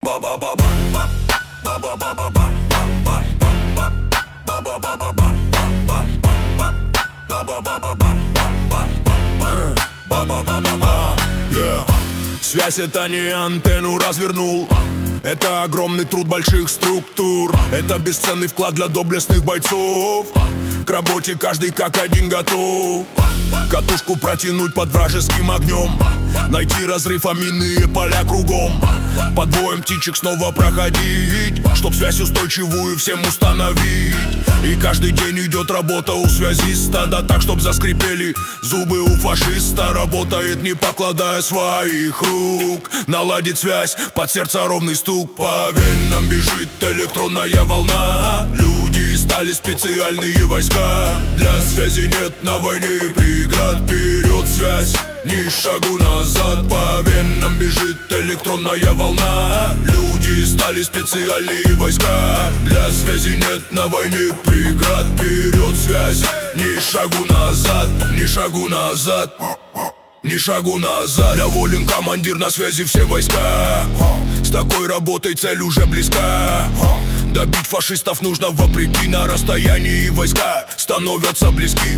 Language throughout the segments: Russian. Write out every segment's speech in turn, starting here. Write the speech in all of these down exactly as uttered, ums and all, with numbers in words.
Связь — это не антенну развернул, это огромный труд больших структур. Это бесценный вклад для доблестных бойцов. К работе каждый как один готов. Катушку протянуть под вражеским огнем, найти разрыв, а минные поля кругом. Под боем птичек снова проходить, чтоб связь устойчивую всем установить. И каждый день идет работа у связиста, да так, чтоб заскрипели зубы у фашиста. Работает, не покладая своих рук, наладит связь, под сердце ровный стук. По венам бежит электронная волна. Люди стали специальные войска. Для связи нет на войне преград. Вперед связь, ни шагу назад. По венам бежит электронная волна. Люди стали специальные войска. Для связи нет на войне преград. Вперед связь, ни шагу назад, ни шагу назад, ни шагу назад. Доволен командир, на связи все войска. С такой работой цель уже близка. Добить фашистов нужно вопреки, на расстоянии войска становятся близки.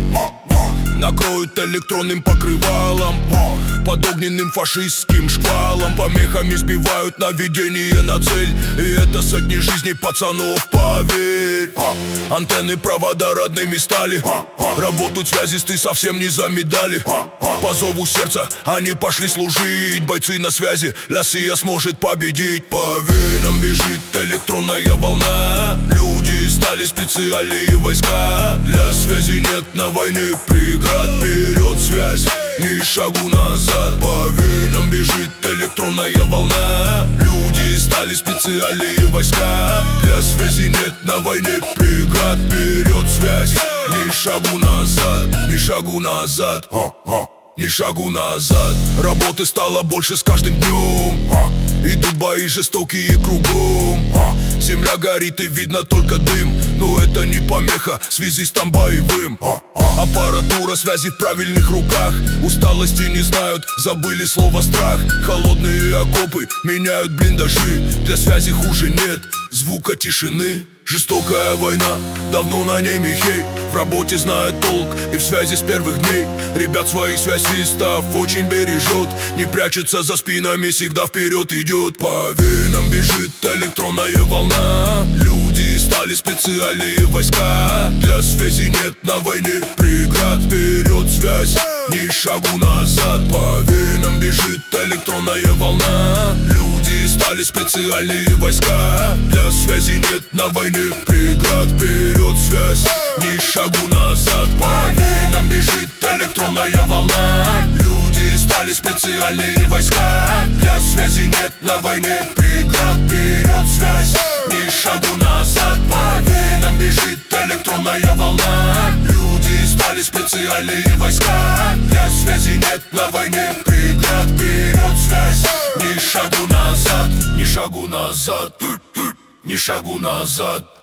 Накроют электронным покрывалом, под огненным фашистским шквалом. Помехами сбивают наведение на цель, и это сотни жизней пацанов, поверь. Антенны, провода родными стали, работают связисты совсем не за медали. По зову сердца они пошли служить. Бойцы на связи, Россия сможет победить. По венам бежит электронная волна. Люди стали специальные войска. Для связи нет на войне преград. Вперед связь, ни шагу назад. По венам бежит электронная волна. Люди стали специальные войска. Для связи нет на войне преград. Вперед связь, ни шагу назад, ни шагу назад, ни шагу назад. Работы стало больше с каждым днем. Идут бои жестокие кругом. Земля горит и видно только дым. Но это не помеха связистам боевым. Аппаратура связи в правильных руках. Усталости не знают, забыли слово страх. Холодные окопы меняют блиндажи. Для связи хуже нет звука тишины. Жестокая война, давно на ней михей. В работе знает толк и в связи с первых дней. Ребят своих связистов очень бережет. Не прячется за спинами, всегда вперед идет. По венам бежит электронная волна. Люди стали специальные войска. Для связи нет на войне преград. Вперед связь, ни шагу назад. По венам бежит электронная волна. Люди стали специальные войска. Для связи нет на войне преград. Вперед связь, ни шагу назад. По венам бежит электронная волна. Люди стали специальные войска. Для связи нет на войне преград. Вперед связь, ни шагу назад. По венам бежит электронная волна. Люди стали специальные войска. Для связи нет на войне преград. Вперед связь, ни шагу назад, ни шагу назад, ни шагу назад.